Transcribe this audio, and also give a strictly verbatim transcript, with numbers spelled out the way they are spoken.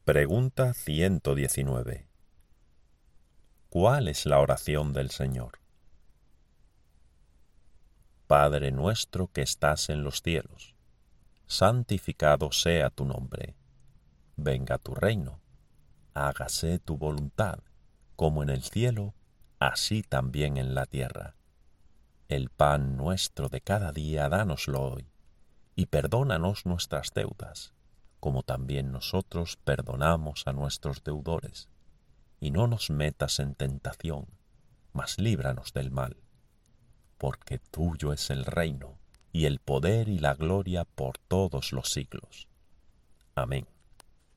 Pregunta ciento diecinueve. ¿Cuál es la oración del Señor? Padre nuestro que estás en los cielos, santificado sea tu nombre. Venga tu reino. Hágase tu voluntad, como en el cielo, así también en la tierra. El pan nuestro de cada día dánoslo hoy, y perdónanos nuestras deudas, como también nosotros perdonamos a nuestros deudores. Y no nos metas en tentación, mas líbranos del mal. Porque tuyo es el reino, y el poder y la gloria por todos los siglos. Amén.